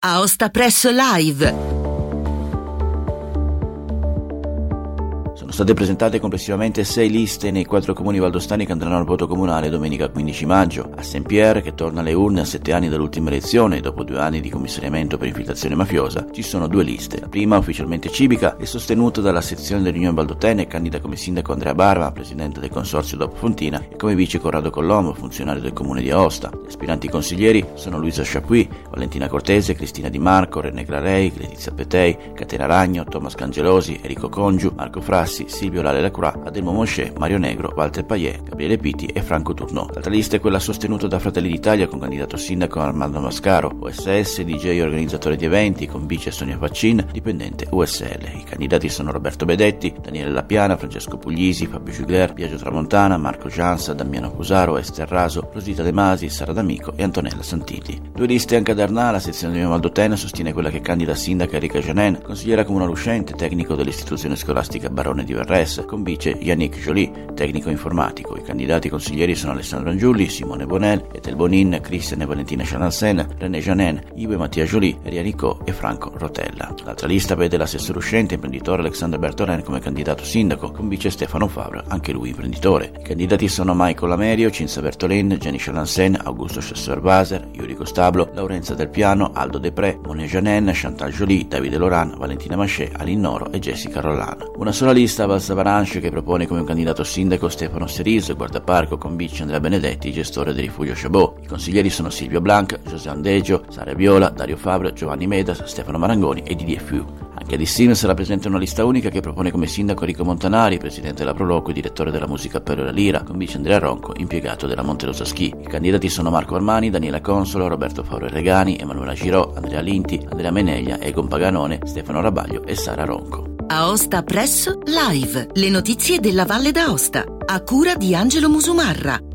Aosta Press Live. Sono state presentate complessivamente 6 liste nei 4 comuni valdostani che andranno al voto comunale domenica 15 maggio. A Saint-Pierre, che torna alle urne a 7 anni dall'ultima elezione e dopo 2 anni di commissariamento per infiltrazione mafiosa, ci sono 2 liste. La prima, ufficialmente civica, è sostenuta dalla sezione dell'Unione Valdotene e candida come sindaco Andrea Barba, presidente del consorzio Dopo Fontina, e come vice Corrado Collomo, funzionario del comune di Aosta. Gli aspiranti consiglieri sono Luisa Chapuis, Valentina Cortese, Cristina Di Marco, René Clarei, Letizia Petei, Catena Ragno, Thomas Cangelosi, Enrico Congiu, Marco Frassi, Silvio Lacroix, Adelmo Mosce, Mario Negro, Walter Payet, Gabriele Piti e Franco Tournò. L'altra lista è quella sostenuta da Fratelli d'Italia con candidato sindaco Armando Mascaro, OSS, DJ e organizzatore di eventi, con vice Sonia Faccin, dipendente USL. I candidati sono Roberto Bedetti, Daniele Lappiana, Francesco Puglisi, Fabio Giugler, Biagio Tramontana, Marco Gianza, Damiano Cusaro, Ester Raso, Rosita De Masi, Sara D'Amico e Antonella Santilli. 2 liste anche ad Arnà. La sezione di Valdotena sostiene quella che candida sindaca Enrica Janin, consigliera comunale uscente, tecnico dell'istituzione scolastica Barone di Verres, con vice Yannick Joly, tecnico informatico. I candidati consiglieri sono Alessandro Angiulli, Simone Bonel, Ethel Bonin, Christian e Valentina Chanalsen, René Janin, Ivo e Mattia Joly, Elia Nicot e Franco Rotella. L'altra lista vede l'assessore uscente, imprenditore Alexandre Bertoren, come candidato sindaco, con vice Stefano Favre, anche lui imprenditore. I candidati sono Michael Lamerio, Cinzia Bertolin, Jenny Chanalsen, Augusto Chesseur-Vaser, Yuri Costablo, Laurenza Del Piano, Aldo Depré, Monet Janin, Chantal Joly, Davide Loran, Valentina Maché, Aline Noro e Jessica Rollan. Una sola lista a Valsavaranche che propone come un candidato sindaco Stefano Seriso, guardaparco, con vice Andrea Benedetti, gestore del rifugio Chabot. I consiglieri sono Silvio Blanc, José Andeggio, Sara Viola, Dario Fabre, Giovanni Medas, Stefano Marangoni e Didier Fiu. Anche ad Issino sarà presente una lista unica che propone come sindaco Enrico Montanari, presidente della Proloco e direttore della Musica Appello e la Lira, con vice Andrea Ronco, impiegato della Monterosa Ski. I candidati sono Marco Armani, Daniela Consolo, Roberto Fauro Regani, Emanuela Girò, Andrea Linti, Andrea Meneglia, Egon Paganone, Stefano Rabaglio e Sara Ronco. Aosta Press Live. Le notizie della Valle d'Aosta. A cura di Angelo Musumarra.